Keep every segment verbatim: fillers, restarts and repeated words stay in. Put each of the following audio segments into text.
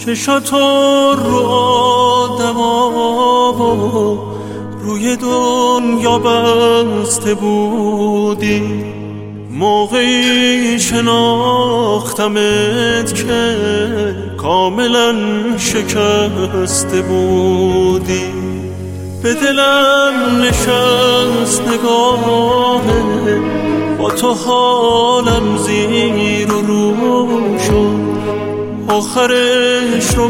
چشاتو رو آدم و روی دنیا بسته بودی، موقعی شناختمت که کاملا شکسته بودی. به دلم نشست نگاهه، با تو حالم زیر و رو شد، آخرش رو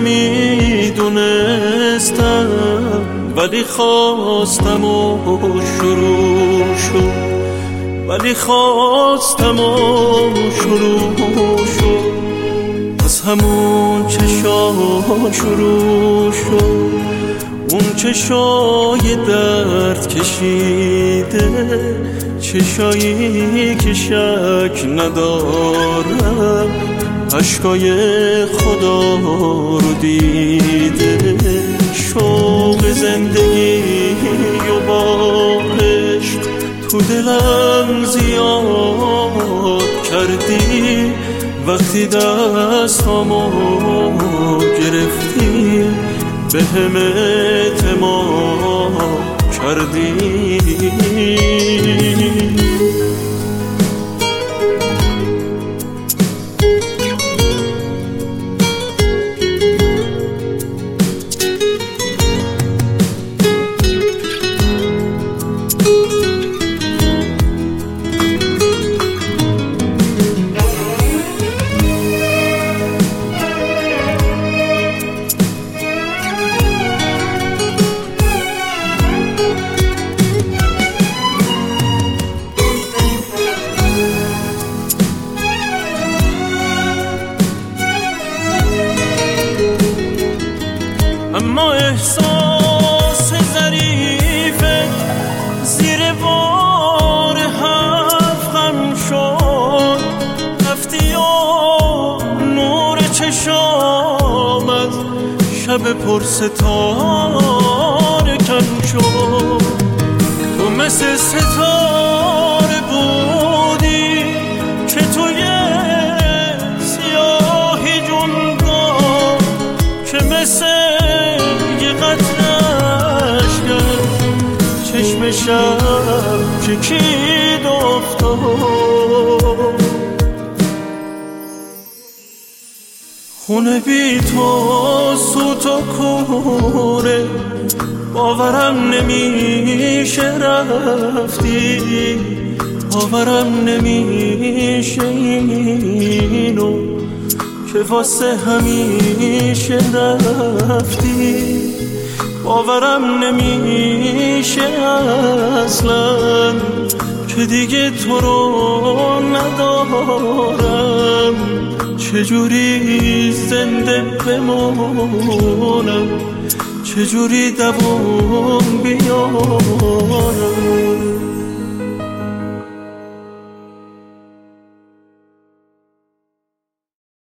میدونستم ولی خواستم و شروع شد، ولی خواستم و شروع شد. از همون چشام شروع شد، اون چشای درد کشیده، چشایی که شک ندارم عشقای خدا رو دیده. شوق زندگی و با عشق تو دلم زیاد کردی، وقتی دستامو گرفتی به هم اعتماد کردی. اما احساس ظریفت زیر بار حرفم شد، رفتی و نور چشام از شب پرستاره کم شد. تو مثل ستاره بودی که توی سیاهی جنگا، که مثل چشم شب چکید افتاد. خونه بی تو سوت و کوره، باورم نمیشه رفتی، باورم نمیشه اینو که واسه همیشه رفتی، باورم نمیشه اصلا که دیگه تو رو ندارم. چجوری زنده بمونم، چجوری دوام بیارم.